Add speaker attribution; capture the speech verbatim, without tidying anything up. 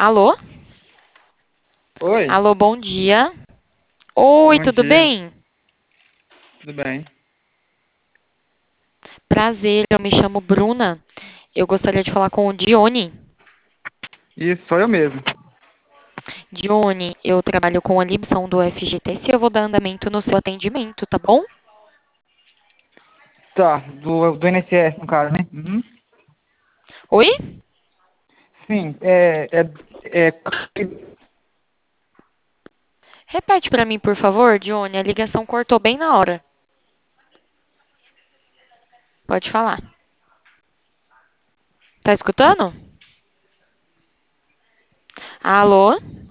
Speaker 1: Alô?
Speaker 2: Oi,
Speaker 1: Alô, bom dia. Oi,
Speaker 2: bom
Speaker 1: tudo
Speaker 2: dia,
Speaker 1: bem?
Speaker 2: tudo bem?
Speaker 1: Prazer, eu me chamo Bruna. Eu gostaria de falar com o Dione.
Speaker 2: Isso, sou eu mesmo.
Speaker 1: Dione, eu trabalho com a Libson do F G T C. Eu vou dar andamento no seu atendimento, tá bom?
Speaker 2: Tá, do, do I N S S, no caso, né? Uhum.
Speaker 1: Oi?
Speaker 2: Sim, é, é, é,
Speaker 1: Repete pra mim, por favor, Dione. A ligação cortou bem na hora. Pode falar. Tá escutando? Alô?